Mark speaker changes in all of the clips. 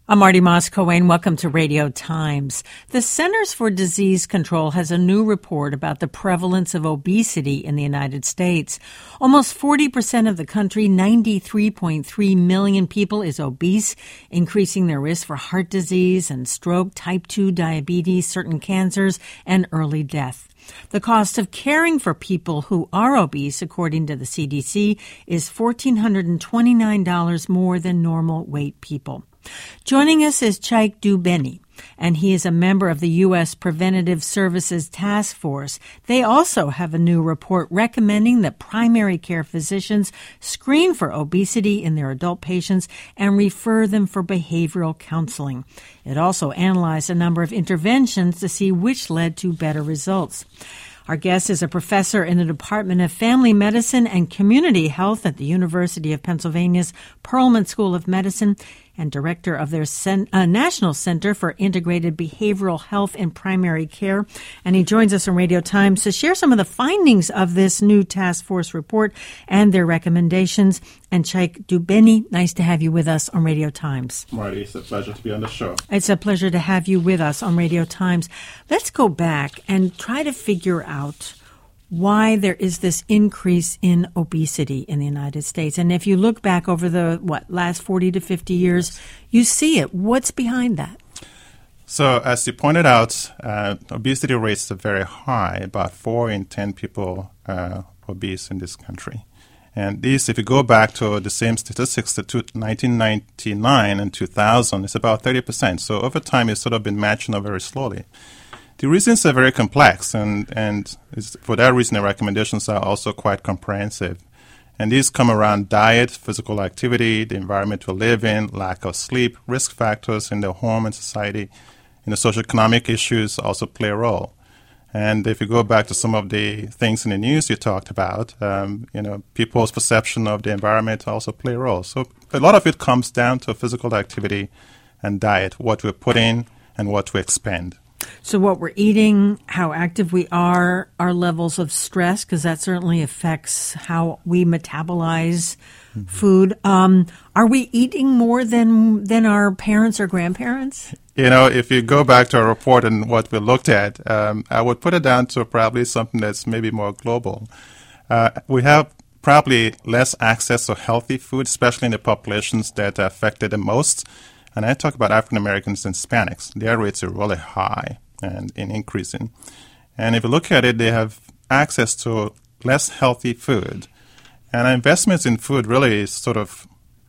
Speaker 1: I'm Marty Moss-Coane. Welcome to Radio Times. The Centers for Disease Control has a new report about the prevalence of obesity in the United States. Almost 40% of the country, 93.3 million people, is obese, increasing their risk for heart disease and stroke, type 2 diabetes, certain cancers, and early death. The cost of caring for people who are obese, according to the CDC, is $1,429 more than normal weight people. Joining us is Chike Dubeni, and he is a member of the U.S. Preventative Services Task Force. They also have a new report recommending that primary care physicians screen for obesity in their adult patients and refer them for behavioral counseling. It also analyzed a number of interventions to see which led to better results. Our guest is a professor in the Department of Family Medicine and Community Health at the University of Pennsylvania's Perelman School of Medicine and director of their National Center for Integrated Behavioral Health in Primary Care. And he joins us on Radio Times to share some of the findings of this new task force report and their recommendations. And Chike Dubeni, nice to have you with us on Radio Times.
Speaker 2: Marty, it's a pleasure to be on the show.
Speaker 1: It's a pleasure to have you with us on Radio Times. Let's go back and try to figure out why there is this increase in obesity in the United States. And if you look back over the, last 40 to 50 years, you see it. What's behind that?
Speaker 2: So as you pointed out, obesity rates are very high. About 4 in 10 people are obese in this country. And these, if you go back to the same statistics to 1999 and 2000, it's about 30%. So over time, it's sort of been matching up very slowly. The reasons are very complex, and for that reason, the recommendations are also quite comprehensive. And these come around diet, physical activity, the environment we live in, lack of sleep, risk factors in the home and society, socioeconomic issues also play a role. And if you go back to some of the things in the news you talked about, people's perception of the environment also play a role. So a lot of it comes down to physical activity and diet, what we put in and what we expend.
Speaker 1: So what we're eating, how active we are, our levels of stress, because that certainly affects how we metabolize food. Are we eating more than our parents or grandparents?
Speaker 2: If you go back to our report and what we looked at, I would put it down to probably something that's maybe more global. We have probably less access to healthy food, especially in the populations that are affected the most. And I talk about African Americans and Hispanics. Their rates are really high and increasing. And if you look at it, they have access to less healthy food. And our investments in food really is sort of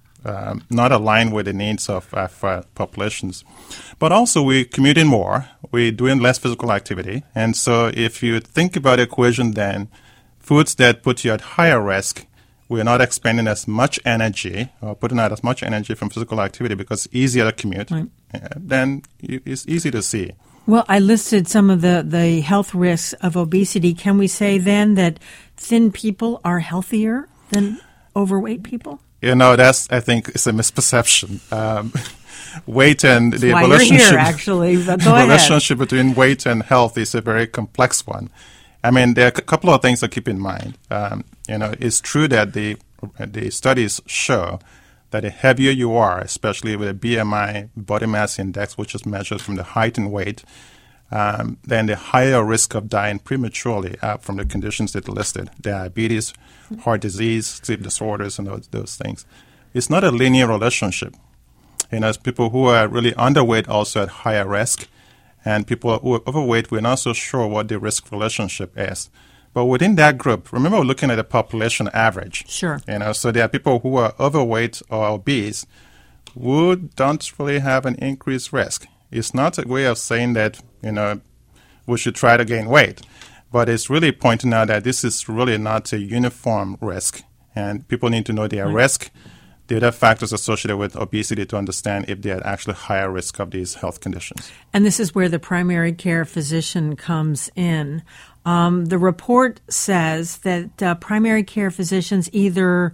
Speaker 2: not aligned with the needs of our populations. But also we're commuting more. We're doing less physical activity. And so if you think about the equation, then foods that put you at higher risk, we're not expending as much energy or putting out as much energy from physical activity because it's easier to commute. Right. Then it's easy to see.
Speaker 1: Well, I listed some of the health risks of obesity. Can we say then that thin people are healthier than overweight people?
Speaker 2: I think it's a misperception. Weight and
Speaker 1: that's
Speaker 2: the
Speaker 1: why
Speaker 2: relationship,
Speaker 1: you're here, actually. But go
Speaker 2: the
Speaker 1: ahead.
Speaker 2: relationship between weight and health is a very complex one. I mean, there are a couple of things to keep in mind. It's true that the studies show that the heavier you are, especially with a BMI, body mass index, which is measured from the height and weight, then the higher risk of dying prematurely from the conditions that are listed, diabetes, heart disease, sleep disorders, and those things. It's not a linear relationship. People who are really underweight also at higher risk, and people who are overweight, we're not so sure what the risk relationship is. But within that group, remember we're looking at a population average.
Speaker 1: Sure.
Speaker 2: So there are people who are overweight or obese who don't really have an increased risk. It's not a way of saying that, we should try to gain weight. But it's really pointing out that this is really not a uniform risk. And people need to know their risk, the other factors associated with obesity to understand if they're at actually higher risk of these health conditions.
Speaker 1: And this is where the primary care physician comes in. The report says that primary care physicians either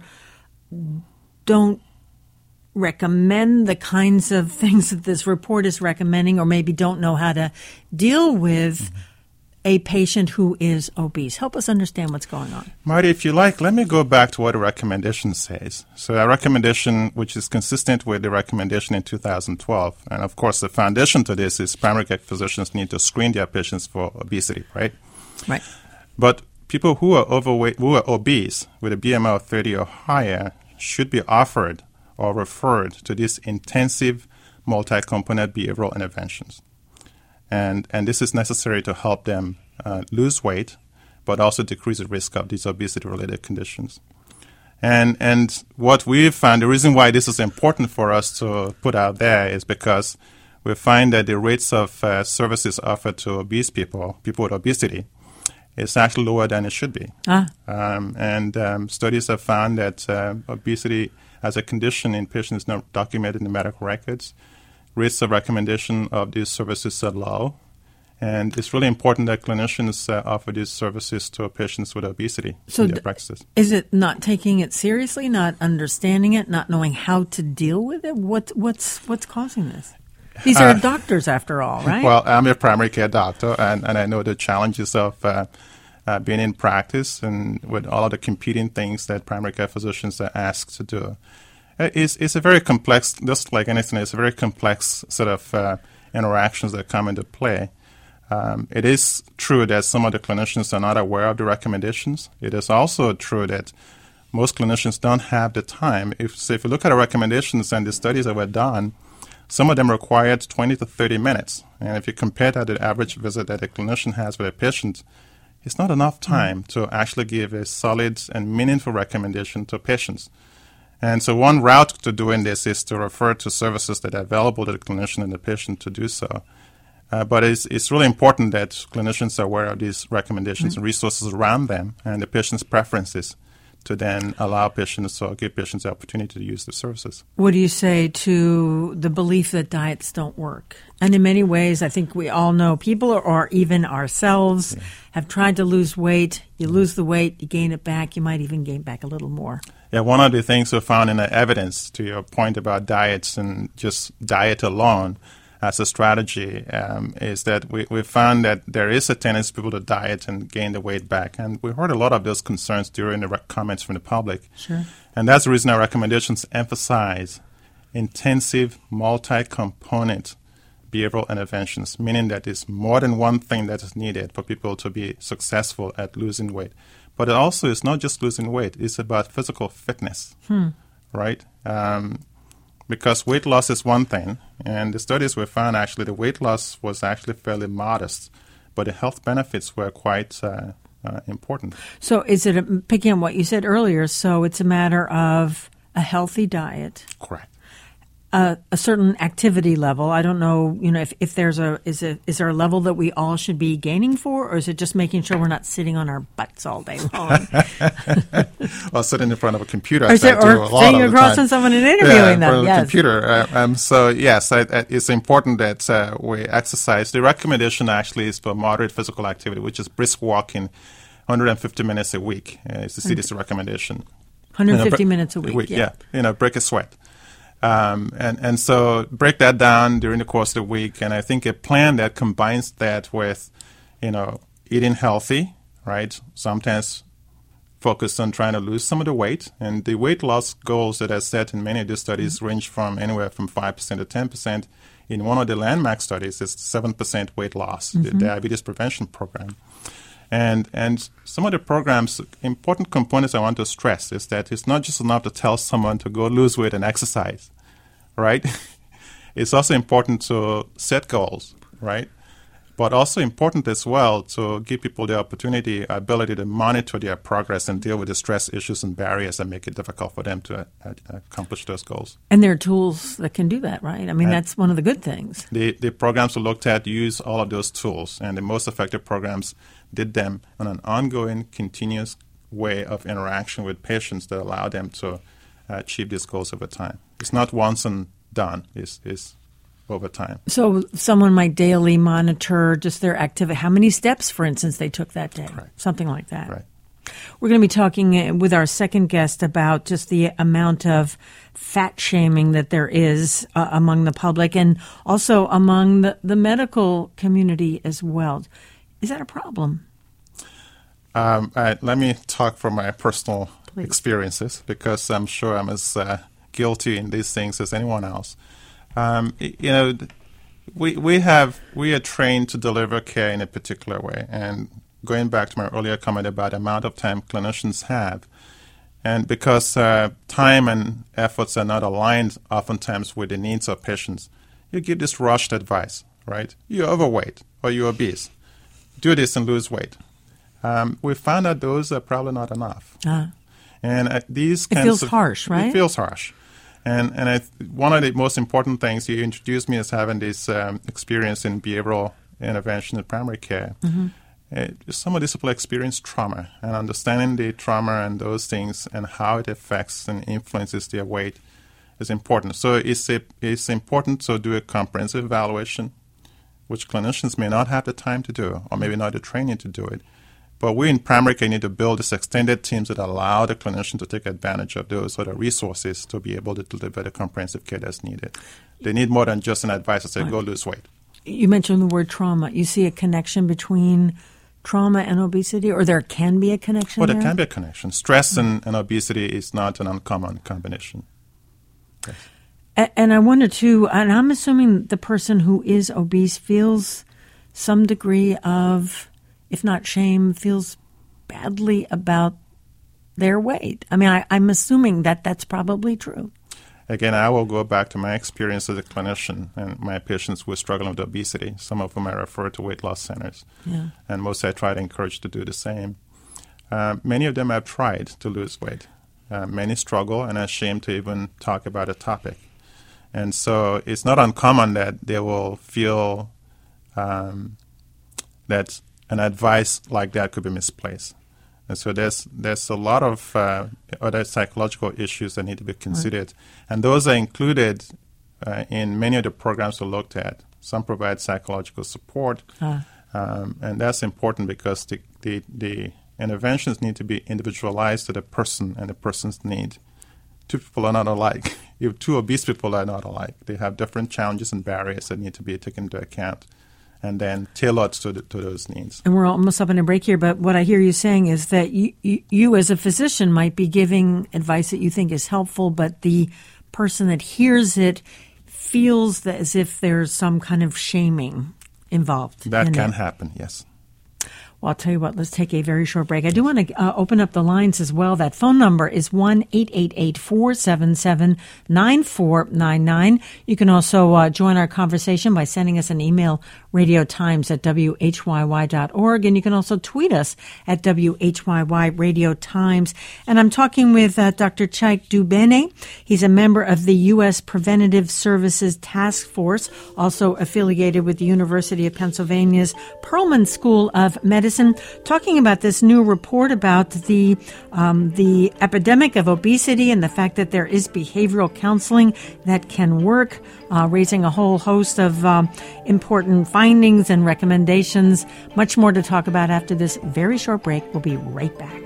Speaker 1: don't recommend the kinds of things that this report is recommending or maybe don't know how to deal with a patient who is obese? Help us understand what's going on.
Speaker 2: Marty, if you like, let me go back to what the recommendation says. So a recommendation which is consistent with the recommendation in 2012. And of course, the foundation to this is primary care physicians need to screen their patients for obesity, right?
Speaker 1: Right.
Speaker 2: But people who are overweight, who are obese with a BMI of 30 or higher should be offered or referred to these intensive multi-component behavioral interventions. And this is necessary to help them lose weight, but also decrease the risk of these obesity-related conditions. And what we've found, the reason why this is important for us to put out there is because we find that the rates of services offered to obese people with obesity, is actually lower than it should be. Studies have found that obesity as a condition in patients is not documented in the medical records. Rates of recommendation of these services are low, and it's really important that clinicians offer these services to patients with obesity in their practices.
Speaker 1: Is it not taking it seriously, not understanding it, not knowing how to deal with it? What's causing this? These are doctors, after all, right?
Speaker 2: Well, I'm a primary care doctor, and I know the challenges of being in practice and with all of the competing things that primary care physicians are asked to do. It's a very complex, just like anything, it's a very complex set of interactions that come into play. It is true that some of the clinicians are not aware of the recommendations. It is also true that most clinicians don't have the time. If you look at the recommendations and the studies that were done, some of them required 20 to 30 minutes. And if you compare that to the average visit that a clinician has with a patient, it's not enough time to actually give a solid and meaningful recommendation to patients. And so one route to doing this is to refer to services that are available to the clinician and the patient to do so. But it's really important that clinicians are aware of these recommendations and resources around them and the patient's preferences to then allow patients or give patients the opportunity to use the services.
Speaker 1: What do you say to the belief that diets don't work? And in many ways, I think we all know people or even ourselves have tried to lose weight. You lose the weight, you gain it back. You might even gain back a little more.
Speaker 2: Yeah, one of the things we found in the evidence, to your point about diets and just diet alone as a strategy, is that we found that there is a tendency for people to diet and gain the weight back. And we heard a lot of those concerns during the comments from the public.
Speaker 1: Sure.
Speaker 2: And that's the reason our recommendations emphasize intensive, multi-component behavioral interventions, meaning that it's more than one thing that is needed for people to be successful at losing weight. But it also is not just losing weight. It's about physical fitness, right? Because weight loss is one thing, and the studies we found actually the weight loss was actually fairly modest, but the health benefits were quite important.
Speaker 1: So is it, picking on what you said earlier, so it's a matter of a healthy diet.
Speaker 2: Correct.
Speaker 1: A certain activity level. I don't know, if there's is there a level that we all should be gaining for, or is it just making sure we're not sitting on our butts all day long?
Speaker 2: Well, sitting in front of a computer.
Speaker 1: Or sitting across from someone and interviewing them.
Speaker 2: Yes. Computer. So yes, it's important that we exercise. The recommendation actually is for moderate physical activity, which is brisk walking, 150 minutes a week. It's the CDC recommendation.
Speaker 1: 150 minutes a week.
Speaker 2: Yeah. Break a sweat. And so break that down during the course of the week. And I think a plan that combines that with, eating healthy, right? Sometimes focused on trying to lose some of the weight. And the weight loss goals that are set in many of these studies range from anywhere from 5% to 10%. In one of the landmark studies, it's 7% weight loss, the diabetes prevention program. And some of the programs, important components I want to stress is that it's not just enough to tell someone to go lose weight and exercise, right? It's also important to set goals, right? But also important as well to give people the ability to monitor their progress and deal with the stress issues and barriers that make it difficult for them to accomplish those goals.
Speaker 1: And there are tools that can do that, right? I mean, that's one of the good things.
Speaker 2: The programs we looked at use all of those tools, and the most effective programs did them on an ongoing, continuous way of interaction with patients that allow them to achieve these goals over time. It's not once and done. It's over time.
Speaker 1: So someone might daily monitor just their activity. How many steps, for instance, they took that day?
Speaker 2: Right.
Speaker 1: Something like that.
Speaker 2: Right.
Speaker 1: We're going to be talking with our second guest about just the amount of fat shaming that there is among the public and also among the medical community as well. Is that a problem?
Speaker 2: Let me talk from my personal experiences, because I'm sure I'm as guilty in these things as anyone else. We are trained to deliver care in a particular way, and going back to my earlier comment about the amount of time clinicians have, and because time and efforts are not aligned oftentimes with the needs of patients, you give this rushed advice, right? You're overweight or you're obese. Do this and lose weight. We found that those are probably not enough. And these kinds
Speaker 1: feels harsh, right?
Speaker 2: It feels harsh. And one of the most important things, you introduced me as having this experience in behavioral intervention in primary care.
Speaker 1: Mm-hmm.
Speaker 2: Some of these people experience trauma, and understanding the trauma and those things and how it affects and influences their weight is important. So it's important to do a comprehensive evaluation, which clinicians may not have the time to do, or maybe not the training to do it. But we in primary care need to build these extended teams that allow the clinician to take advantage of those other resources to be able to deliver the comprehensive care that's needed. They need more than just an advice to say, go lose weight.
Speaker 1: You mentioned the word trauma. You see a connection between trauma and obesity, or there can be a connection
Speaker 2: there can be a connection. Stress and obesity is not an uncommon combination. Yes.
Speaker 1: And I wonder, too, and I'm assuming the person who is obese feels some degree of, if not shame, feels badly about their weight. I mean, I'm assuming that that's probably true.
Speaker 2: Again, I will go back to my experience as a clinician and my patients who are struggling with obesity, some of whom I refer to weight loss centers.
Speaker 1: Yeah.
Speaker 2: And most I try to encourage to do the same. Many of them have tried to lose weight. Many struggle and are ashamed to even talk about a topic. And so it's not uncommon that they will feel that an advice like that could be misplaced. And so there's a lot of other psychological issues that need to be considered. Right. And those are included in many of the programs we looked at. Some provide psychological support. And that's important because the interventions need to be individualized to the person and the person's need. Two people are not alike. If two obese people are not alike, they have different challenges and barriers that need to be taken into account and then tailored to those needs.
Speaker 1: And we're almost up on a break here, but what I hear you saying is that you as a physician might be giving advice that you think is helpful, but the person that hears it feels that as if there's some kind of shaming involved.
Speaker 2: That can happen, yes.
Speaker 1: Well, I'll tell you what, let's take a very short break. I do want to open up the lines as well. That phone number is 1-888-477-9499. You can also join our conversation by sending us an email, radiotimes@whyy.org, and you can also tweet us at WHYY Radio Times. And I'm talking with Dr. Chike Dubene. He's a member of the U.S. Preventative Services Task Force, also affiliated with the University of Pennsylvania's Perelman School of Medicine, talking about this new report about the epidemic of obesity and the fact that there is behavioral counseling that can work, raising a whole host of important findings and recommendations. Much more to talk about after this very short break. We'll be right back.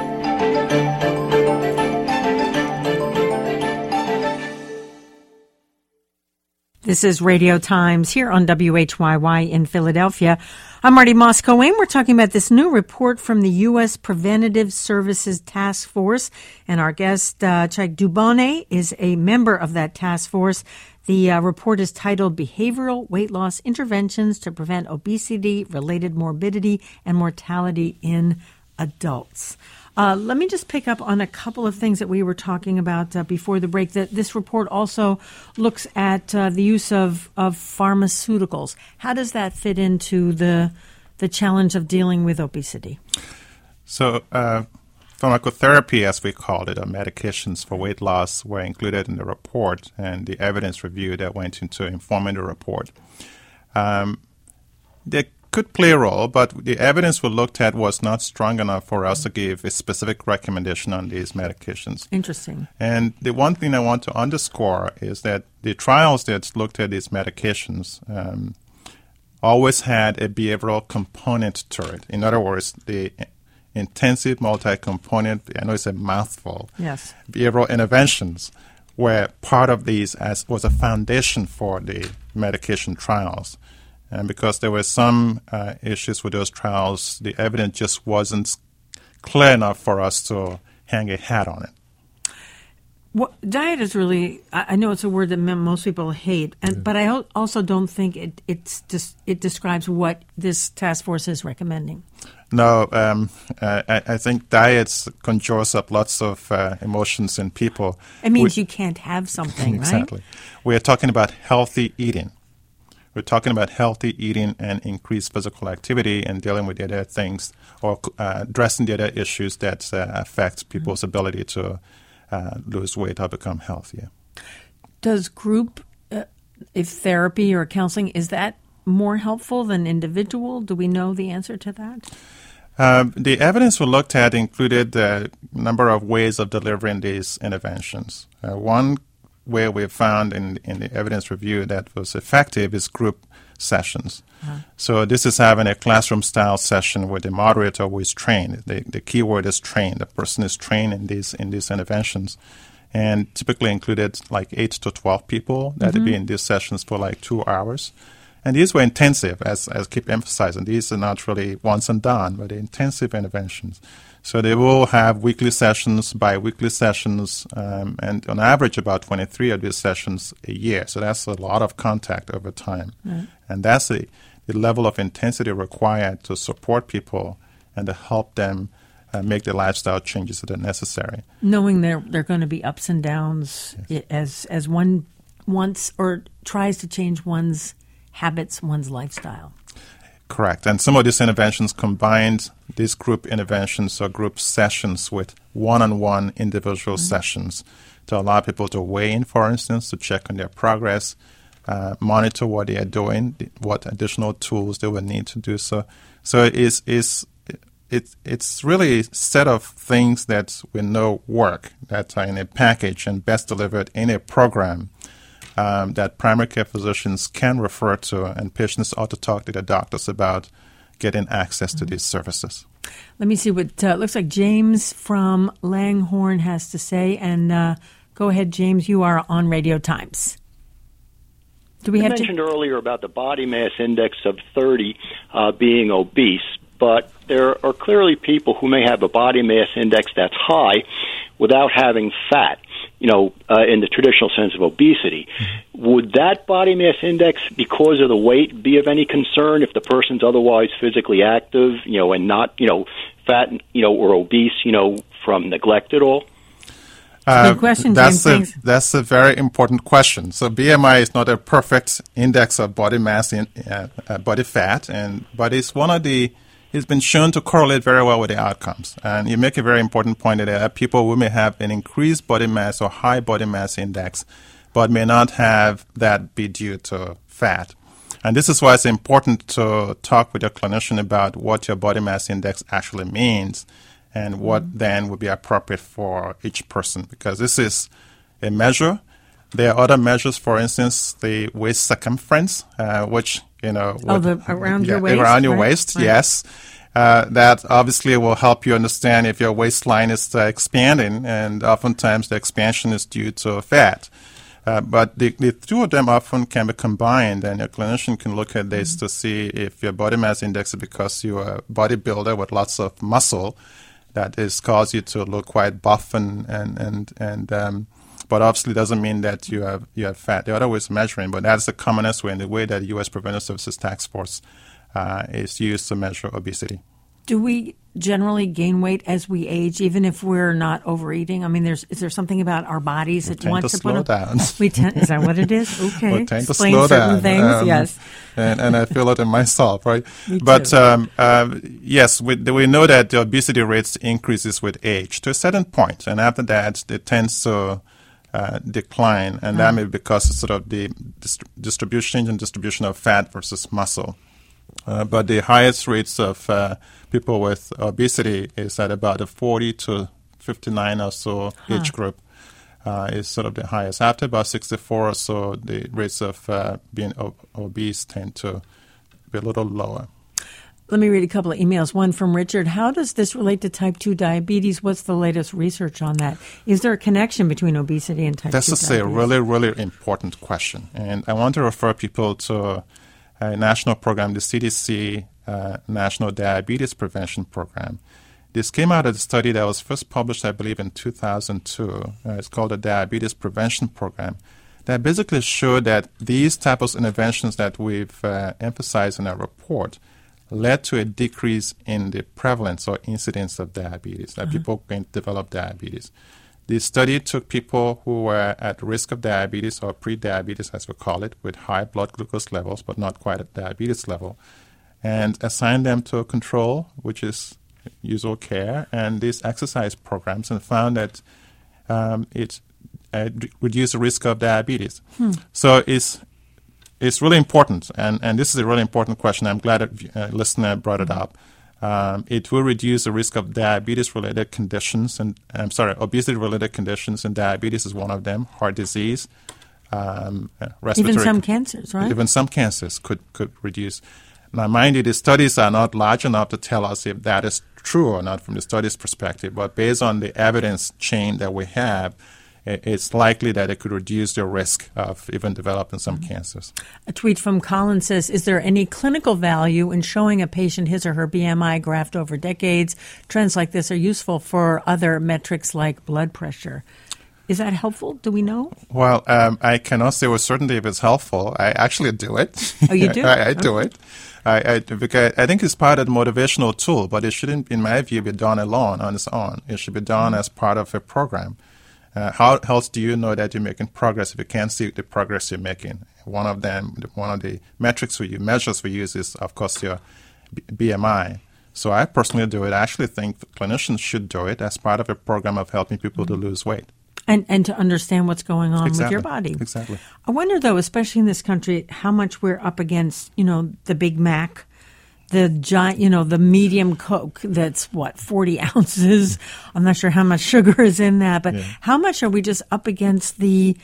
Speaker 1: This is Radio Times here on WHYY in Philadelphia. I'm Marty Moss-Cohen. We're talking about this new report from the U.S. Preventative Services Task Force, and our guest, Chike Dubene, is a member of that task force. The report is titled Behavioral Weight Loss Interventions to Prevent Obesity-Related Morbidity and Mortality in Adults. Let me just pick up on a couple of things that we were talking about before the break. That this report also looks at the use of pharmaceuticals. How does that fit into the challenge of dealing with obesity?
Speaker 2: So pharmacotherapy, as we called it, or medications for weight loss, were included in the report and the evidence review that went into informing the report. They could play a role, but the evidence we looked at was not strong enough for us to give a specific recommendation on these medications.
Speaker 1: Interesting.
Speaker 2: And the one thing I want to underscore is that the trials that looked at these medications always had a behavioral component to it. In other words, the intensive multi-component, I know it's a mouthful,
Speaker 1: yes,
Speaker 2: behavioral interventions were part of these as was a foundation for the medication trials. And because there were some issues with those trials, the evidence just wasn't clear enough for us to hang a hat on it.
Speaker 1: Well, diet is really, I know it's a word that most people hate, but I also don't think it describes what this task force is recommending.
Speaker 2: No, I think diets conjures up lots of emotions in people.
Speaker 1: It means you can't have something,
Speaker 2: exactly.
Speaker 1: Right?
Speaker 2: We are talking about healthy eating. We're talking about healthy eating and increased physical activity and dealing with the other things or addressing the other issues that affect people's ability to lose weight or become healthier.
Speaker 1: Does group if therapy or counseling, is that more helpful than individual? Do we know the answer to that?
Speaker 2: The evidence we looked at included a number of ways of delivering these interventions. One way we found in the evidence review that was effective is group sessions. So this is having a classroom-style session where the moderator who is trained. The key word is trained. The person is trained in these interventions, and typically included like 8 to 12 people that would be in these sessions for like 2 hours. And these were intensive, as I keep emphasizing. These are not really once and done, but intensive interventions. So they will have weekly sessions, bi-weekly sessions, and on average about 23 of these sessions a year. So that's a lot of contact over time. And that's the level of intensity required to support people and to help them make the lifestyle changes that are necessary.
Speaker 1: Knowing there are going to be ups and downs as one wants or tries to change one's habits, one's lifestyle.
Speaker 2: Correct. And some of these interventions combined these group interventions or group sessions with one-on-one individual sessions to allow people to weigh in, for instance, to check on their progress, monitor what they are doing, what additional tools they will need to do so. So it's really a set of things that we know work, that are in a package and best delivered in a program that primary care physicians can refer to, and patients ought to talk to their doctors about getting access to these services.
Speaker 1: Let me see what looks like James from Langhorne has to say. And go ahead, James. You are on Radio Times.
Speaker 3: You mentioned earlier about the body mass index of 30 being obese, but there are clearly people who may have a body mass index that's high without having fat, in the traditional sense of obesity. Would that body mass index, because of the weight, be of any concern if the person's otherwise physically active, and not, fat, or obese, from neglect at all?
Speaker 1: Good question, James.
Speaker 2: That's a very important question. So BMI is not a perfect index of body mass, body fat, but it's one of the. It's been shown to correlate very well with the outcomes. And you make a very important point that there are people who may have an increased body mass or high body mass index, but may not have that be due to fat. And this is why it's important to talk with your clinician about what your body mass index actually means and what then would be appropriate for each person, because this is a measure. There are other measures, for instance, the waist circumference, which,
Speaker 1: around your waist?
Speaker 2: Around your waist, right. Yes. That obviously will help you understand if your waistline is expanding, and oftentimes the expansion is due to fat. But the two of them often can be combined, and your clinician can look at this to see if your body mass index is because you're a bodybuilder with lots of muscle that is cause you to look quite buff but obviously doesn't mean that you have fat. There are other ways of measuring, but that's the commonest way, and the way that the U.S. Preventive Services Task Force is used to measure obesity.
Speaker 1: Do we generally gain weight as we age, even if we're not overeating? I mean, is there something about our bodies that want to
Speaker 2: slow down?
Speaker 1: Is that what it is? Okay.
Speaker 2: We tend
Speaker 1: Explain
Speaker 2: to slow
Speaker 1: certain
Speaker 2: down.
Speaker 1: Things, yes.
Speaker 2: And I feel it in myself, right?
Speaker 1: Me
Speaker 2: but
Speaker 1: too.
Speaker 2: yes, we know that the obesity rates increases with age to a certain point, and after that, it tends to decline, and that may be because of sort of the distribution of fat versus muscle. But the highest rates of people with obesity is at about the 40 to 59 or so age group is sort of the highest. After about 64 or so, the rates of being obese tend to be a little lower.
Speaker 1: Let me read a couple of emails. One from Richard. How does this relate to type 2 diabetes? What's the latest research on that? Is there a connection between obesity and type 2 diabetes?
Speaker 2: This is a really, really important question. And I want to refer people to a national program, the CDC National Diabetes Prevention Program. This came out of a study that was first published, I believe, in 2002. It's called the Diabetes Prevention Program. That basically showed that these types of interventions that we've emphasized in our report led to a decrease in the prevalence or incidence of diabetes, that people can develop diabetes. The study took people who were at risk of diabetes or pre-diabetes, as we call it, with high blood glucose levels, but not quite at diabetes level, and assigned them to a control, which is usual care, and these exercise programs, and found that it reduced the risk of diabetes. So it's really important, and this is a really important question. I'm glad a listener brought it up. It will reduce the risk of diabetes-related conditions, and obesity-related conditions, and diabetes is one of them. Heart disease, respiratory.
Speaker 1: Even some cancers, right?
Speaker 2: Even some cancers could reduce. Now, mind you, the studies are not large enough to tell us if that is true or not from the study's perspective, but based on the evidence chain that we have, it's likely that it could reduce the risk of even developing some cancers.
Speaker 1: A tweet from Colin says, is there any clinical value in showing a patient his or her BMI graphed over decades? Trends like this are useful for other metrics like blood pressure. Is that helpful? Do we know?
Speaker 2: Well, I cannot say with certainty if it's helpful. I actually do it.
Speaker 1: Oh, you do?
Speaker 2: I do it. Because I think it's part of the motivational tool, but it shouldn't, in my view, be done alone on its own. It should be done as part of a program. How else do you know that you're making progress if you can't see the progress you're making? One of the metrics measures we use is, of course, your BMI. So I personally do it. I actually think clinicians should do it as part of a program of helping people to lose weight.
Speaker 1: And to understand what's going on with your body.
Speaker 2: Exactly.
Speaker 1: I wonder, though, especially in this country, how much we're up against, the Big Mac, the giant, the medium Coke that's 40 ounces. I'm not sure how much sugar is in that, but how much are we just up against the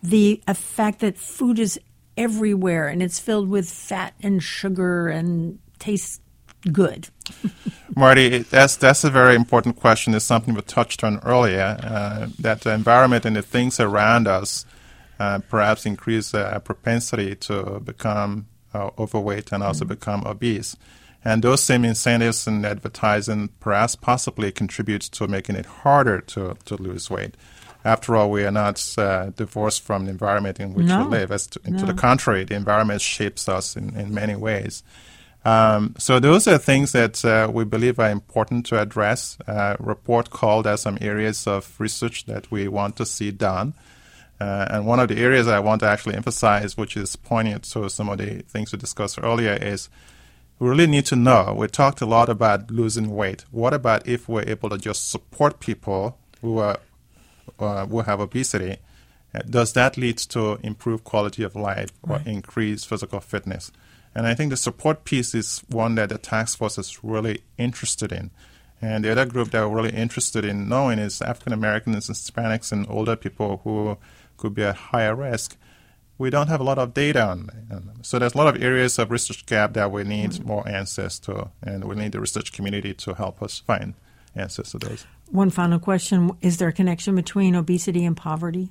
Speaker 1: fact that food is everywhere and it's filled with fat and sugar and tastes good?
Speaker 2: Marty, that's a very important question. It's something we touched on earlier, that the environment and the things around us perhaps increase our propensity to become overweight and also become obese. And those same incentives and advertising perhaps possibly contributes to making it harder to lose weight. After all, we are not divorced from the environment in which we live. To the contrary, the environment shapes us in many ways. So those are things that we believe are important to address. Report called out some areas of research that we want to see done. And one of the areas I want to actually emphasize, which is poignant to some of the things we discussed earlier, is we really need to know. We talked a lot about losing weight. What about if we're able to just support people who have obesity? Does that lead to improved quality of life or increased physical fitness? And I think the support piece is one that the task force is really interested in. And the other group that we're really interested in knowing is African Americans, Hispanics, and older people who could be at higher risk. We don't have a lot of data on them. So there's a lot of areas of research gap that we need more answers to, and we need the research community to help us find answers to those.
Speaker 1: One final question. Is there a connection between obesity and poverty?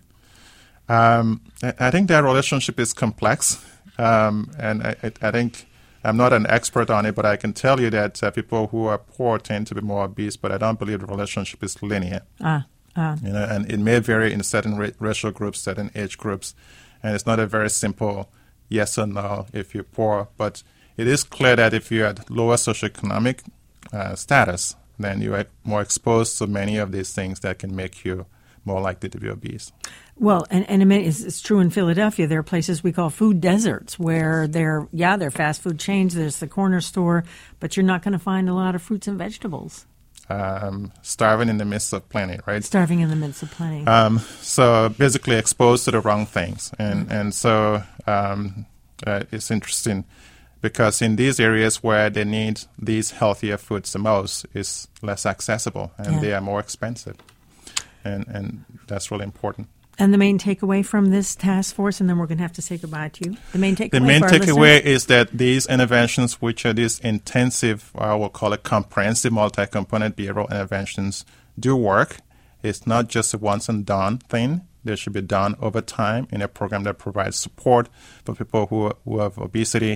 Speaker 2: I think that relationship is complex. And I think I'm not an expert on it, but I can tell you that people who are poor tend to be more obese, but I don't believe the relationship is linear. And it may vary in certain racial groups, certain age groups, and it's not a very simple yes or no if you're poor. But it is clear that if you're at lower socioeconomic status, then you are more exposed to many of these things that can make you more likely to be obese.
Speaker 1: Well, and it's true in Philadelphia. There are places we call food deserts where they're fast food chains. There's the corner store, but you're not going to find a lot of fruits and vegetables.
Speaker 2: Starving in the midst of plenty, right?
Speaker 1: Starving in the midst of plenty.
Speaker 2: So basically exposed to the wrong things. And so it's interesting because in these areas where they need these healthier foods the most, it's less accessible and they are more expensive. And that's really important.
Speaker 1: And the main takeaway from this task force, and then we're going to have to say goodbye to you. The main takeaway
Speaker 2: is that these interventions, which are these intensive, we'll call it comprehensive multi-component behavioral interventions, do work. It's not just a once and done thing. They should be done over time in a program that provides support for people who have obesity,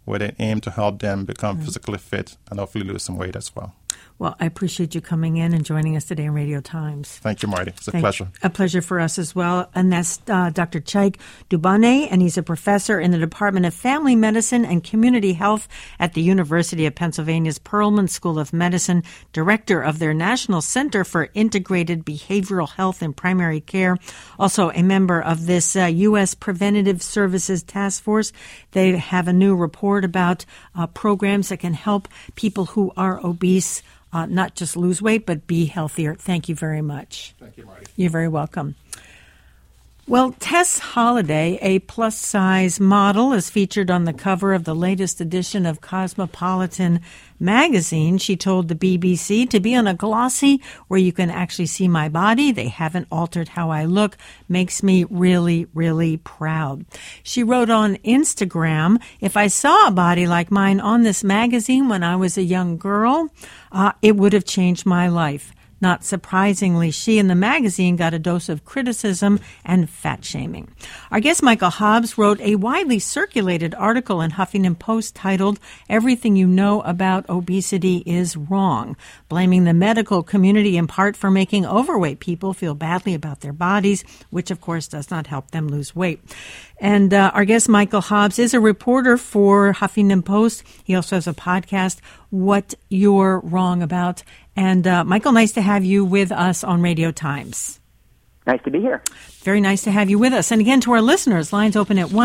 Speaker 2: with an aim to help them become physically fit and hopefully lose some weight as well.
Speaker 1: Well, I appreciate you coming in and joining us today on Radio Times.
Speaker 2: Thank you, Marty. It's a pleasure.
Speaker 1: A pleasure for us as well. And that's Dr. Chaik Dubane, and he's a professor in the Department of Family Medicine and Community Health at the University of Pennsylvania's Perelman School of Medicine, director of their National Center for Integrated Behavioral Health and Primary Care, also a member of this U.S. Preventative Services Task Force. They have a new report about programs that can help people who are obese not just lose weight, but be healthier. Thank you very much.
Speaker 2: Thank you, Marty.
Speaker 1: You're very welcome. Well, Tess Holliday, a plus-size model, is featured on the cover of the latest edition of Cosmopolitan magazine. She told the BBC, "To be on a glossy where you can actually see my body, they haven't altered how I look, makes me really, really proud." She wrote on Instagram, "If I saw a body like mine on this magazine when I was a young girl, it would have changed my life." Not surprisingly, she and the magazine got a dose of criticism and fat shaming. Our guest Michael Hobbs wrote a widely circulated article in Huffington Post titled "Everything You Know About Obesity is Wrong," blaming the medical community in part for making overweight people feel badly about their bodies, which of course does not help them lose weight. And our guest Michael Hobbs is a reporter for Huffington Post. He also has a podcast, What You're Wrong About. And Michael, nice to have you with us on Radio Times.
Speaker 4: Nice to be here.
Speaker 1: Very nice to have you with us. And again, to our listeners, lines open at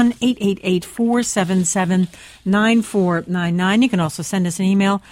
Speaker 1: 1-888-477-9499. You can also send us an email,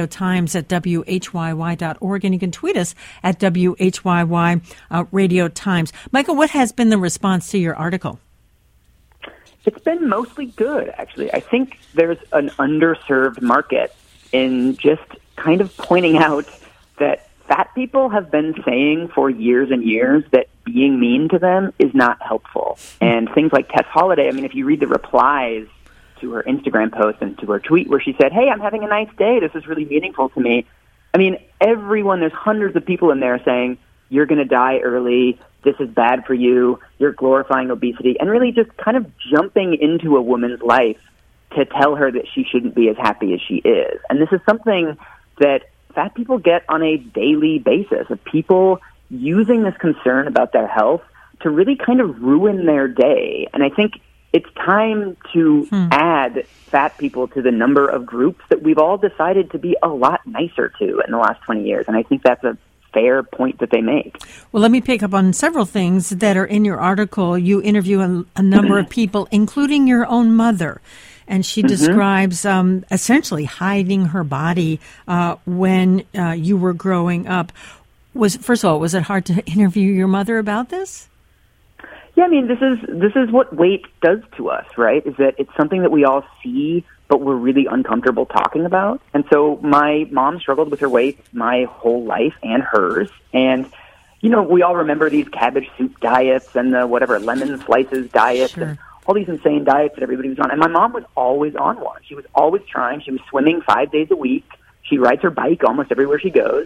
Speaker 1: radiotimes@whyy.org, and you can tweet us at WHYY Radio Times. Michael, what has been the response to your article?
Speaker 4: It's been mostly good, actually. I think there's an underserved market in just kind of pointing out that fat people have been saying for years and years that being mean to them is not helpful. And things like Tess Holliday, I mean, if you read the replies to her Instagram post and to her tweet where she said, "Hey, I'm having a nice day. This is really meaningful to me." I mean, there's hundreds of people in there saying, "You're going to die early. This is bad for you. You're glorifying obesity," and really just kind of jumping into a woman's life to tell her that she shouldn't be as happy as she is. And this is something that fat people get on a daily basis, of people using this concern about their health to really kind of ruin their day. And I think it's time to add fat people to the number of groups that we've all decided to be a lot nicer to in the last 20 years. And I think that's a fair point that they make.
Speaker 1: Well, let me pick up on several things that are in your article. You interview a number of people, including your own mother. And she describes essentially hiding her body when you were growing up. First of all, was it hard to interview your mother about this?
Speaker 4: Yeah, I mean, this is what weight does to us, right? Is that it's something that we all see, but we're really uncomfortable talking about. And so my mom struggled with her weight my whole life and hers. And, you know, we all remember these cabbage soup diets and the lemon slices diets.
Speaker 1: Sure.
Speaker 4: And all these insane diets that everybody was on. And my mom was always on one. She was always trying. She was swimming 5 days a week. She rides her bike almost everywhere she goes.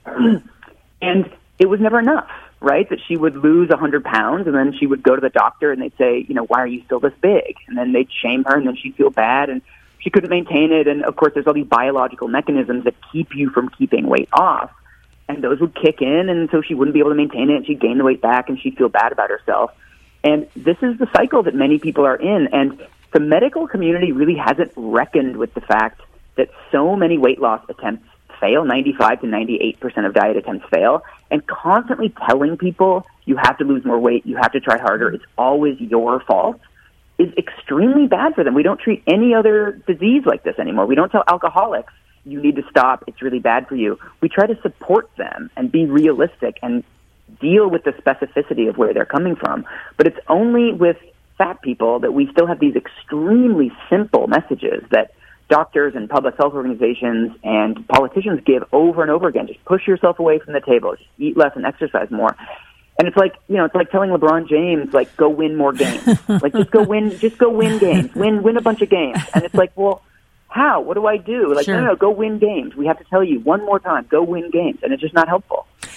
Speaker 4: And it was never enough, right? That she would lose 100 pounds, and then she would go to the doctor, and they'd say, you know, "Why are you still this big?" And then they'd shame her, and then she'd feel bad, and she couldn't maintain it. And, of course, there's all these biological mechanisms that keep you from keeping weight off. And those would kick in, and so she wouldn't be able to maintain it, and she'd gain the weight back, and she'd feel bad about herself. And this is the cycle that many people are in. And the medical community really hasn't reckoned with the fact that so many weight loss attempts fail. 95 to 98% of diet attempts fail. And constantly telling people you have to lose more weight, you have to try harder, it's always your fault, is extremely bad for them. We don't treat any other disease like this anymore. We don't tell alcoholics, you need to stop, it's really bad for you. We try to support them and be realistic and deal with the specificity of where they're coming from. But it's only with fat people that we still have these extremely simple messages that doctors and public health organizations and politicians give over and over again. Just push yourself away from the table. Just eat less and exercise more. And it's like, you know, it's like telling LeBron James, like, go win more games. Like, just go win games. Win a bunch of games. And it's like, well, how? What do I do? Like,
Speaker 1: Sure.
Speaker 4: No, go win games. We have to tell you one more time, go win games. And it's just not helpful.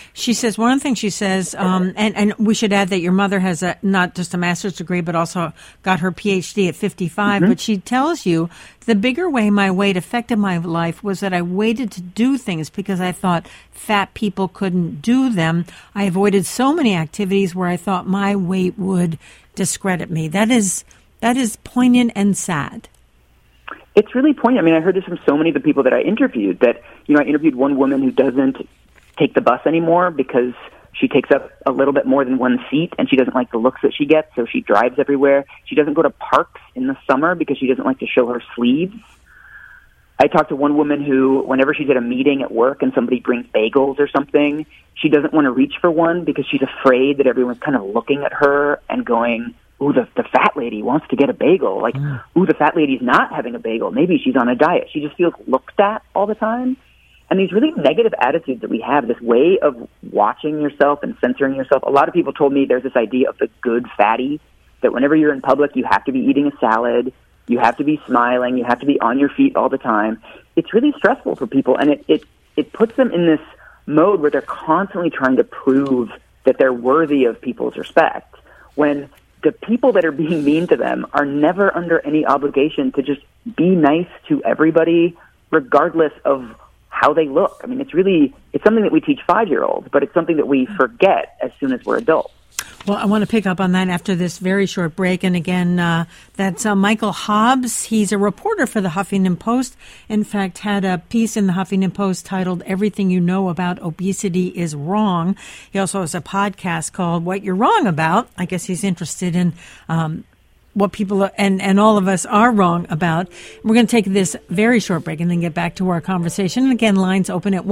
Speaker 1: She says, one of the things she says, and we should add that your mother has not just a master's degree, but also got her PhD at 55. But she tells you the bigger way my weight affected my life was that I waited to do things because I thought fat people couldn't do them. I avoided so many activities where I thought my weight would discredit me. That is poignant and sad.
Speaker 4: It's really poignant. I mean, I heard this from so many of the people that I interviewed that, I interviewed one woman who doesn't take the bus anymore because she takes up a little bit more than one seat and she doesn't like the looks that she gets, so she drives everywhere. She doesn't go to parks in the summer because she doesn't like to show her sleeves. I talked to one woman who, whenever she's at a meeting at work and somebody brings bagels or something, she doesn't want to reach for one because she's afraid that everyone's kind of looking at her and going, ooh, the fat lady wants to get a bagel. Like, ooh, the fat lady's not having a bagel. Maybe she's on a diet. She just feels looked at all the time. And these really negative attitudes that we have, this way of watching yourself and censoring yourself. A lot of people told me there's this idea of the good fatty, that whenever you're in public, you have to be eating a salad, you have to be smiling, you have to be on your feet all the time. It's really stressful for people, and it puts them in this mode where they're constantly trying to prove that they're worthy of people's respect, when the people that are being mean to them are never under any obligation to just be nice to everybody, regardless of how they look. I mean, it's something that we teach 5-year-olds, but it's something that we forget as soon as we're adults.
Speaker 1: Well, I want to pick up on that after this very short break. And again, that's Michael Hobbs. He's a reporter for the Huffington Post. In fact, had a piece in the Huffington Post titled "Everything You Know About Obesity is Wrong." He also has a podcast called "What You're Wrong About." I guess he's interested in what people and all of us are wrong about. We're going to take this very short break and then get back to our conversation. And again, lines open at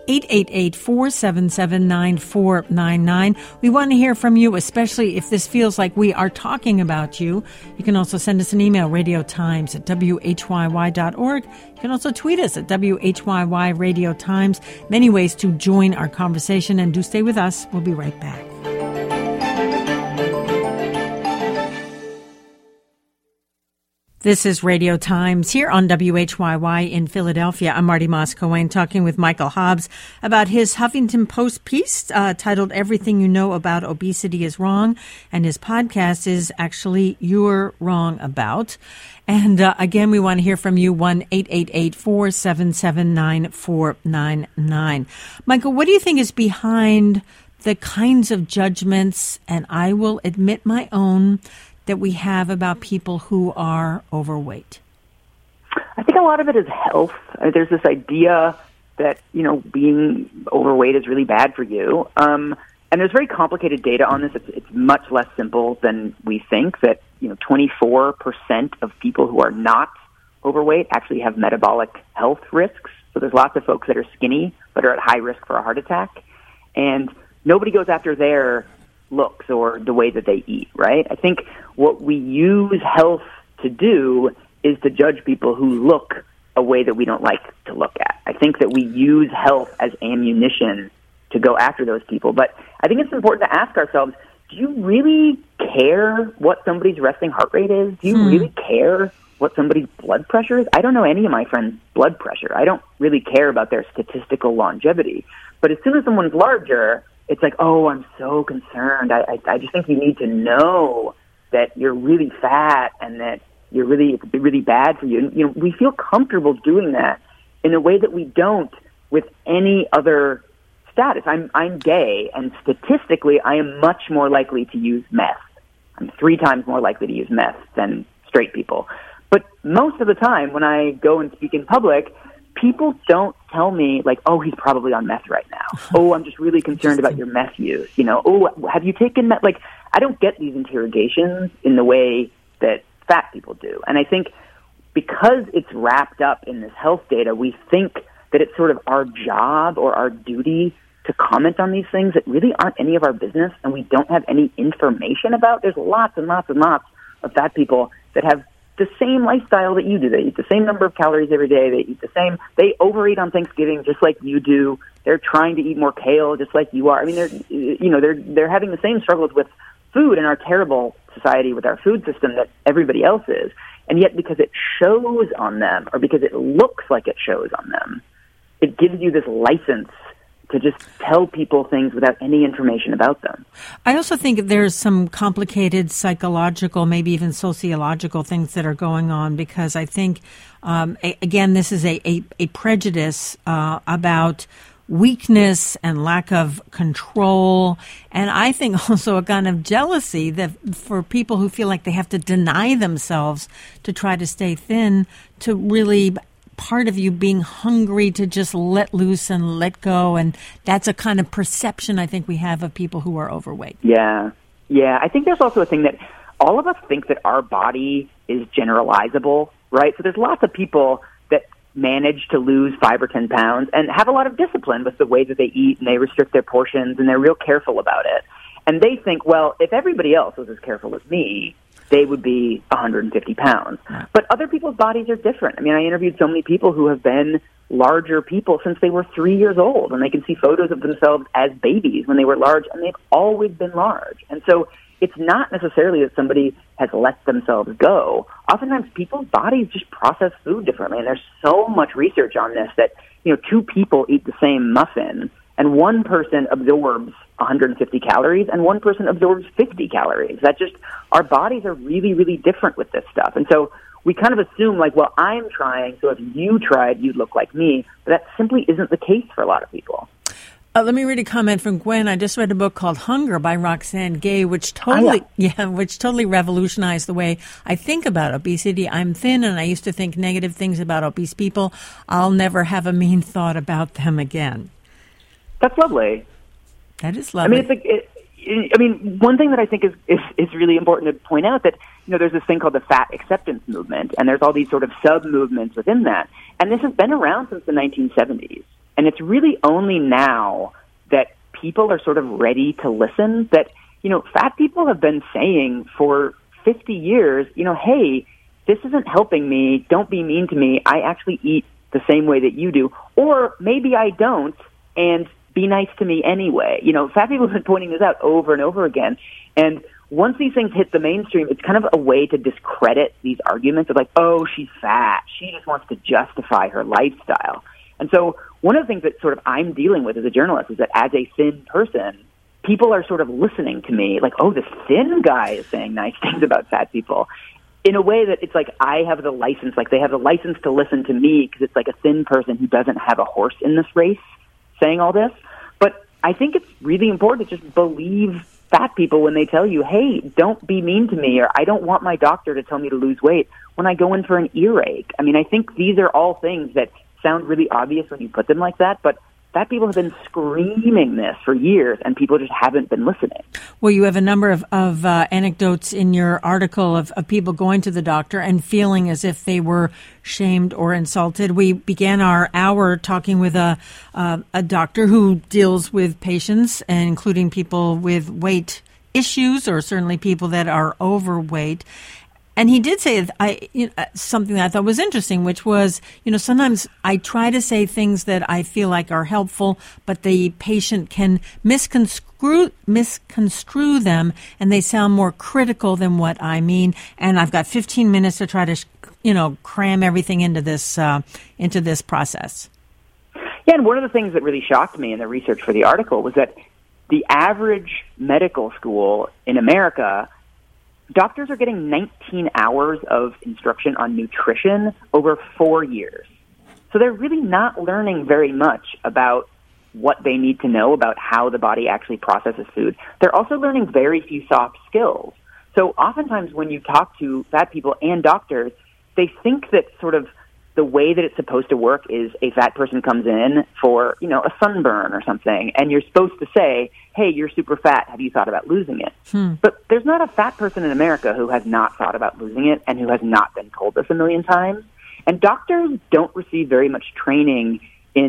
Speaker 1: 1-888-477-9499. We want to hear from you, especially if this feels like we are talking about you. You can also send us an email, radiotimes@whyy.org. You can also tweet us at WHYY Radio Times. Many ways to join our conversation, and do stay with us. We'll be right back. This is Radio Times here on WHYY in Philadelphia. I'm Marty Moss-Cohen talking with Michael Hobbs about his Huffington Post piece titled "Everything You Know About Obesity is Wrong," and his podcast is actually "You're Wrong About." And again, we want to hear from you, 1-888-477-9499. Michael, what do you think is behind the kinds of judgments, and I will admit my own, that we have about people who are overweight?
Speaker 4: I think a lot of it is health. There's this idea that, being overweight is really bad for you. And there's very complicated data on this. It's much less simple than we think, that, 24% of people who are not overweight actually have metabolic health risks. So there's lots of folks that are skinny but are at high risk for a heart attack. And nobody goes after their looks or the way that they eat, right? I think what we use health to do is to judge people who look a way that we don't like to look at. I think that we use health as ammunition to go after those people. But I think it's important to ask ourselves, do you really care what somebody's resting heart rate is? Do you really care what somebody's blood pressure is? I don't know any of my friends' blood pressure. I don't really care about their statistical longevity. But as soon as someone's larger, it's like, oh, I'm so concerned. I just think you need to know that you're really fat and that it's really bad for you. And, we feel comfortable doing that in a way that we don't with any other status. I'm gay, and statistically, I am much more likely to use meth. I'm 3 times more likely to use meth than straight people. But most of the time, when I go and speak in public, people don't tell me, like, oh, he's probably on meth right now. Oh, I'm just really concerned about your meth use. Oh, have you taken meth? Like, I don't get these interrogations in the way that fat people do. And I think because it's wrapped up in this health data, we think that it's sort of our job or our duty to comment on these things that really aren't any of our business and we don't have any information about. There's lots and lots and lots of fat people that have the same lifestyle that you do. They eat the same number of calories every day. They overeat on Thanksgiving just like you do. They're trying to eat more kale just like you are. I mean, they're having the same struggles with food in our terrible society with our food system that everybody else is. And yet because it shows on them or because it looks like it shows on them, it gives you this license to just tell people things without any information about them.
Speaker 1: I also think there's some complicated psychological, maybe even sociological things that are going on, because I think, again, this is a prejudice about weakness and lack of control, and I think also a kind of jealousy that for people who feel like they have to deny themselves to try to stay thin, to really part of you being hungry to just let loose and let go, and that's a kind of perception I think we have of people who are overweight.
Speaker 4: Yeah. I think there's also a thing that all of us think that our body is generalizable, right? So there's lots of people that manage to lose 5 or 10 pounds and have a lot of discipline with the way that they eat, and they restrict their portions, and they're real careful about it. And they think, well, if everybody else was as careful as me, they would be 150 pounds. But other people's bodies are different. I mean, I interviewed so many people who have been larger people since they were 3 years old, and they can see photos of themselves as babies when they were large, and they've always been large. And so it's not necessarily that somebody has let themselves go. Oftentimes people's bodies just process food differently, and there's so much research on this that, 2 people eat the same muffin, and one person absorbs 150 calories and one person absorbs 50 calories. Our bodies are really, really different with this stuff. And so we kind of assume like, well, I'm trying, so if you tried, you'd look like me. But that simply isn't the case for a lot of people.
Speaker 1: Let me read a comment from Gwen. I just read a book called Hunger by Roxane Gay, which totally revolutionized the way I think about obesity. I'm thin, and I used to think negative things about obese people. I'll never have a mean thought about them again.
Speaker 4: That's lovely.
Speaker 1: That is lovely.
Speaker 4: One thing that I think is really important to point out that, there's this thing called the fat acceptance movement, and there's all these sort of sub-movements within that. And this has been around since the 1970s. And it's really only now that people are sort of ready to listen that, fat people have been saying for 50 years, hey, this isn't helping me. Don't be mean to me. I actually eat the same way that you do. Or maybe I don't, and be nice to me anyway. Fat people have been pointing this out over and over again. And once these things hit the mainstream, it's kind of a way to discredit these arguments of like, oh, she's fat. She just wants to justify her lifestyle. And so one of the things that sort of I'm dealing with as a journalist is that as a thin person, people are sort of listening to me like, oh, this thin guy is saying nice things about fat people in a way that it's like I have the license, like they have the license to listen to me because it's like a thin person who doesn't have a horse in this race saying all this. But I think it's really important to just believe fat people when they tell you, hey, don't be mean to me, or I don't want my doctor to tell me to lose weight when I go in for an earache. I mean, I think these are all things that sound really obvious when you put them like that, but fat people have been screaming this for years, and people just haven't been listening.
Speaker 1: Well, you have a number of anecdotes in your article of people going to the doctor and feeling as if they were shamed or insulted. We began our hour talking with a doctor who deals with patients, and including people with weight issues, or certainly people that are overweight. And he did say something that I thought was interesting, which was, sometimes I try to say things that I feel like are helpful, but the patient can misconstrue them, and they sound more critical than what I mean. And I've got 15 minutes to try to, cram everything into this process.
Speaker 4: Yeah, and one of the things that really shocked me in the research for the article was that the average medical school in America, doctors are getting 19 hours of instruction on nutrition over 4 years. So they're really not learning very much about what they need to know about how the body actually processes food. They're also learning very few soft skills. So oftentimes when you talk to fat people and doctors, they think that sort of the way that it's supposed to work is a fat person comes in for, a sunburn or something, and you're supposed to say, hey, you're super fat. Have you thought about losing it? But there's not a fat person in America who has not thought about losing it and who has not been told this a million times. And doctors don't receive very much training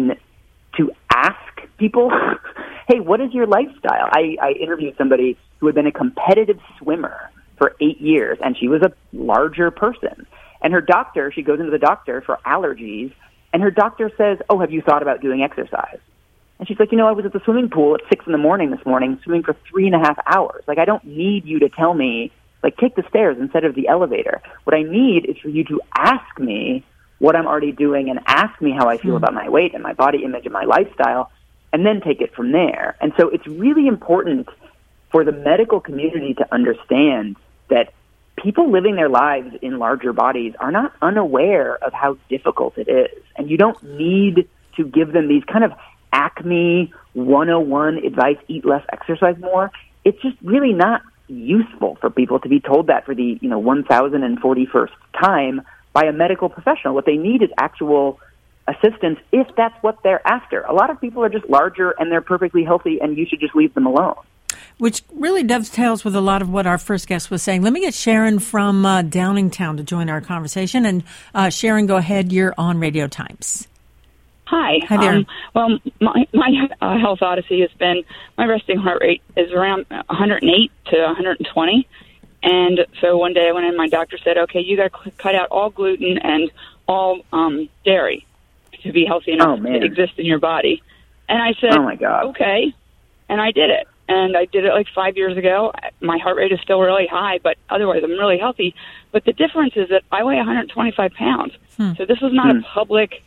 Speaker 4: to ask people, hey, what is your lifestyle? I interviewed somebody who had been a competitive swimmer for 8 years, and she was a larger person. And her doctor, she goes into the doctor for allergies, and her doctor says, oh, have you thought about doing exercise? And she's like, I was at the swimming pool at 6 a.m. this morning, swimming for 3.5 hours. Like, I don't need you to tell me, like, take the stairs instead of the elevator. What I need is for you to ask me what I'm already doing and ask me how I feel about my weight and my body image and my lifestyle. and then take it from there. And so it's really important for the medical community to understand that people living their lives in larger bodies are not unaware of how difficult it is. And you don't need to give them these kind of Acme 101 advice, eat less, exercise more. It's just really not useful for people to be told that for the 1041st time by a medical professional. What they need is actual assistance if that's what they're after. A lot of people are just larger and they're perfectly healthy, and you should just leave them alone.
Speaker 1: Which really dovetails with a lot of what our first guest was saying. Let me get Sharon from Downingtown to join our conversation. And Sharon, go ahead. You're on Radio Times.
Speaker 5: Hi.
Speaker 1: Hi there.
Speaker 5: Well, my health odyssey has been, my resting heart rate is around 108 to 120. And so one day I went in, my doctor said, okay, you got to cut out all gluten and all dairy to be healthy enough to exist in your body. And I said,
Speaker 4: oh my God.
Speaker 5: Okay. And I did it. And I did it like 5 years ago. My heart rate is still really high, but otherwise I'm really healthy. But the difference is that I weigh 125 pounds. So this was not a public,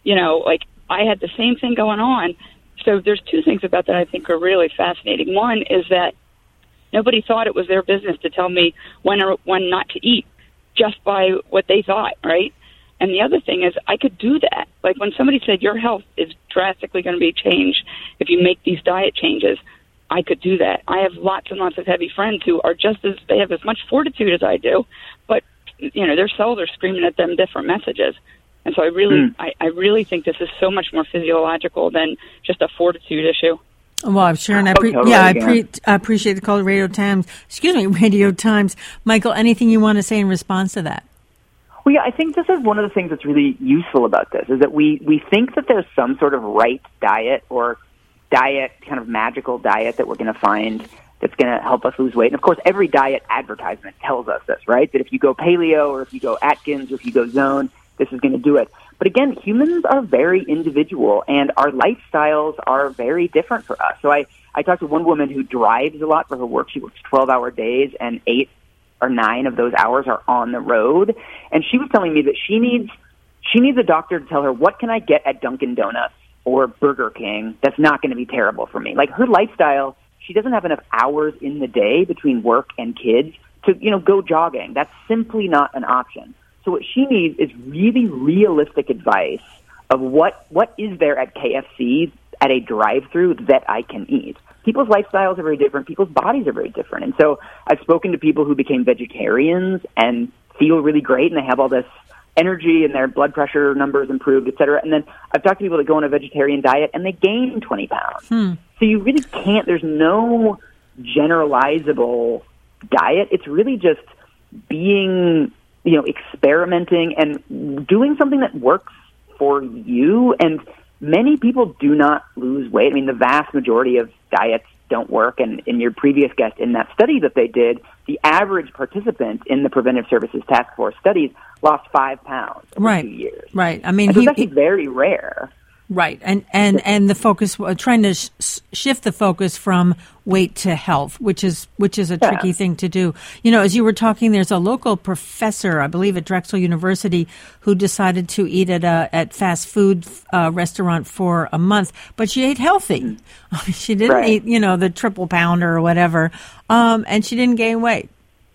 Speaker 5: I had the same thing going on. So there's two things about that I think are really fascinating. One is that nobody thought it was their business to tell me when not to eat just by what they thought, right? And the other thing is I could do that. Like when somebody said your health is drastically going to be changed if you make these diet changes, I could do that. I have lots and lots of heavy friends who are they have as much fortitude as I do, but, their cells are screaming at them different messages. And so I really think this is so much more physiological than just a fortitude issue.
Speaker 1: Well, Sharon, I appreciate the call to Radio Times. Radio Times. Michael, anything you want to say in response to that?
Speaker 4: Well, yeah, I think this is one of the things that's really useful about this, is that we think that there's some sort of right diet or diet, kind of magical diet that we're going to find that's going to help us lose weight. And, of course, every diet advertisement tells us this, right? That if you go paleo or if you go Atkins or if you go zone, this is going to do it. But, again, humans are very individual, and our lifestyles are very different for us. So I talked to one woman who drives a lot for her work. She works 12-hour days, and 8 or 9 of those hours are on the road. And she was telling me that she needs a doctor to tell her, what can I get at Dunkin' Donuts or Burger King that's not going to be terrible for me? Like, her lifestyle, she doesn't have enough hours in the day between work and kids to, go jogging. That's simply not an option. So what she needs is really realistic advice of what is there at KFC at a drive-through that I can eat. People's lifestyles are very different. People's bodies are very different. And so I've spoken to people who became vegetarians and feel really great, and they have all this energy and their blood pressure numbers improved, et cetera. And then I've talked to people that go on a vegetarian diet and they gain 20 pounds. So you really can't, there's no generalizable diet. It's really just being, experimenting and doing something that works for you. And many people do not lose weight. I mean, the vast majority of diets don't work. And in your previous guest, in that study that they did, the average participant in the Preventive Services Task Force studies lost 5 pounds over 2 years.
Speaker 1: Right. I mean,
Speaker 4: it's actually very rare.
Speaker 1: Right. And the focus, trying to shift the focus from weight to health, which is a tricky thing to do. As you were talking, there's a local professor, I believe at Drexel University, who decided to eat at fast food restaurant for a month, but she ate healthy. She didn't eat, the triple pounder or whatever, and she didn't gain weight.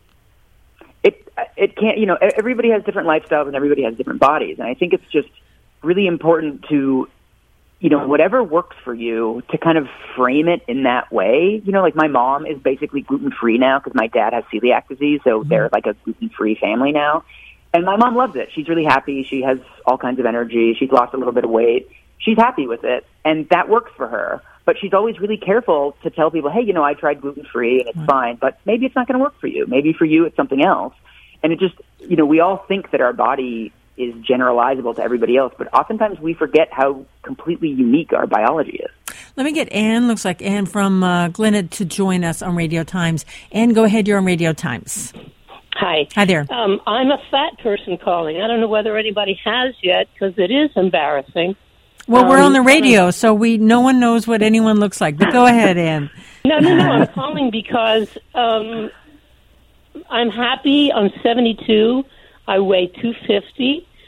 Speaker 4: It can't, everybody has different lifestyles and everybody has different bodies. And I think it's just really important to, whatever works for you, to kind of frame it in that way. Like my mom is basically gluten-free now because my dad has celiac disease, so they're like a gluten-free family now. And my mom loves it. She's really happy. She has all kinds of energy. She's lost a little bit of weight. She's happy with it, and that works for her. But she's always really careful to tell people, hey, I tried gluten-free and it's fine, but maybe it's not going to work for you. Maybe for you it's something else. And it just, we all think that our body is generalizable to everybody else, but oftentimes we forget how completely unique our biology is.
Speaker 1: Let me get Ann, looks like Ann from Glenwood, to join us on Radio Times. Ann, go ahead, you're on Radio Times.
Speaker 6: Hi.
Speaker 1: Hi there.
Speaker 6: I'm a fat person calling. I don't know whether anybody has yet, because it is embarrassing.
Speaker 1: Well, we're on the radio, so no one knows what anyone looks like, but go ahead, Ann.
Speaker 6: No, I'm calling because I'm happy. I'm 72. I weigh 250.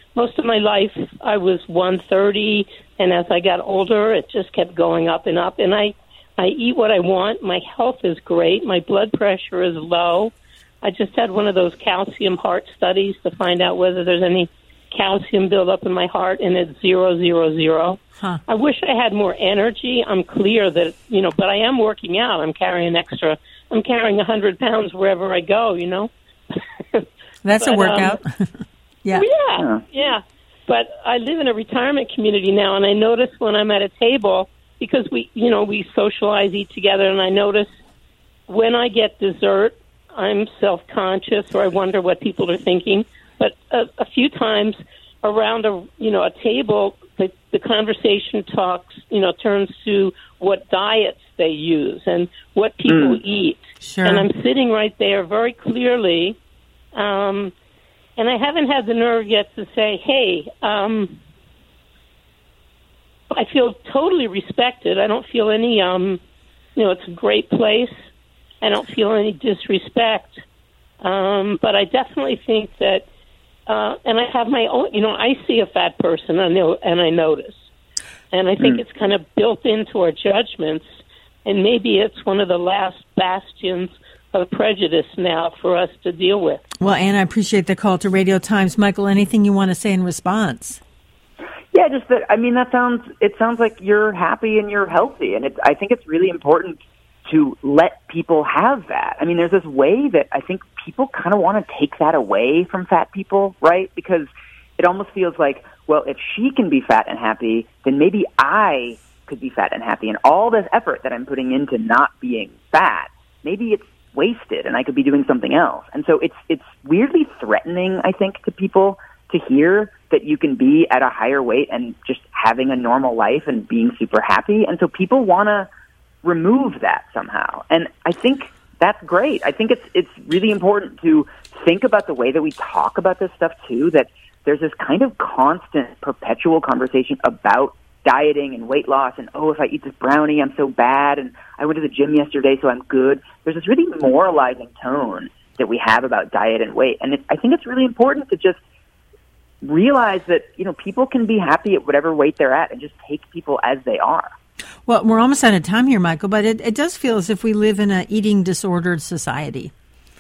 Speaker 6: most of my life I was 130, and as I got older, it just kept going up and up. And I eat what I want. My health is great. My blood pressure is low. I just had one of those calcium heart studies to find out whether there's any calcium buildup in my heart, and it's 0.
Speaker 1: Huh.
Speaker 6: I wish I had more energy. I'm clear that, but I am working out. I'm carrying 100 pounds wherever I go,
Speaker 1: That's a workout. Yeah.
Speaker 6: Yeah. But I live in a retirement community now, and I notice when I'm at a table, because we socialize, eat together, and I notice when I get dessert, I'm self-conscious, or I wonder what people are thinking. But a few times around a table, the conversation turns to what diets they use and what people eat.
Speaker 1: Sure.
Speaker 6: And I'm sitting right there very clearly, and I haven't had the nerve yet to say, hey, I feel totally respected. I don't feel any, it's a great place. I don't feel any disrespect. But I definitely think that, and I have my own, I see a fat person and I notice. And I think it's kind of built into our judgments. And maybe it's one of the last bastions of prejudice now for us to deal with.
Speaker 1: Well, Anne, I appreciate the call to Radio Times. Michael, anything you want to say in response?
Speaker 4: Yeah, just that. I mean, it sounds like you're happy and you're healthy, and I think it's really important to let people have that. I mean, there's this way that I think people kind of want to take that away from fat people, right? Because it almost feels like, well, if she can be fat and happy, then maybe I could be fat and happy, and all this effort that I'm putting into not being fat, maybe it's wasted and I could be doing something else. And so it's weirdly threatening, I think, to people to hear that you can be at a higher weight and just having a normal life and being super happy. And so people want to remove that somehow. And I think that's great. I think it's really important to think about the way that we talk about this stuff too, that there's this kind of constant, perpetual conversation about dieting and weight loss and, oh, if I eat this brownie, I'm so bad, and I went to the gym yesterday, so I'm good. There's this really moralizing tone that we have about diet and weight. And I think it's really important to just realize that, people can be happy at whatever weight they're at and just take people as they are.
Speaker 1: Well, we're almost out of time here, Michael, but it does feel as if we live in an eating disordered society.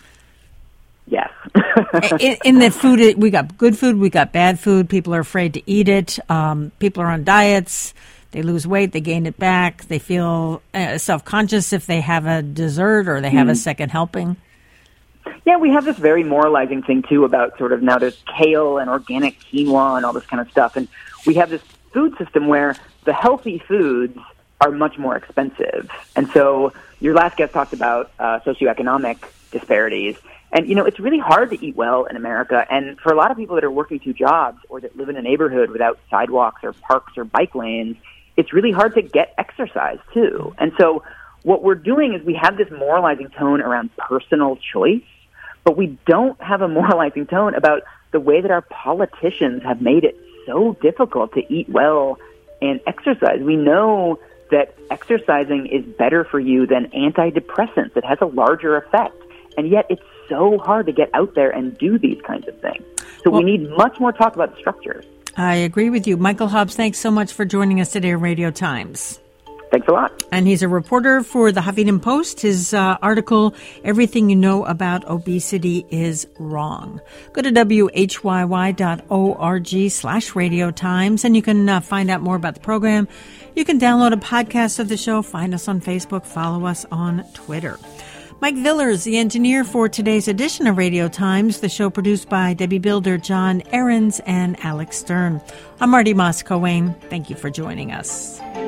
Speaker 4: Yes.
Speaker 1: in the food, we got good food, we got bad food. People are afraid to eat it. People are on diets. They lose weight, they gain it back. They feel self-conscious if they have a dessert or they have a second helping.
Speaker 4: Yeah, we have this very moralizing thing, too, about sort of now there's kale and organic quinoa and all this kind of stuff. And we have this food system where the healthy foods are much more expensive. And so your last guest talked about socioeconomic disparities. And, it's really hard to eat well in America. And for a lot of people that are working two jobs or that live in a neighborhood without sidewalks or parks or bike lanes, it's really hard to get exercise, too. And so what we're doing is we have this moralizing tone around personal choice, but we don't have a moralizing tone about the way that our politicians have made it so difficult to eat well and exercise. We know that exercising is better for you than antidepressants. It has a larger effect. And yet it's so hard to get out there and do these kinds of things. So we need much more talk about the structures.
Speaker 1: I agree with you. Michael Hobbs, thanks so much for joining us today on Radio Times.
Speaker 4: Thanks a lot.
Speaker 1: And he's a reporter for the Huffington Post. His article, Everything You Know About Obesity is Wrong. Go to whyy.org/Radio Times, and you can find out more about the program. You can download a podcast of the show, find us on Facebook, follow us on Twitter. Mike Villers, the engineer for today's edition of Radio Times, the show produced by Debbie Builder, John Ahrens, and Alex Stern. I'm Marty Moss-Coane. Thank you for joining us.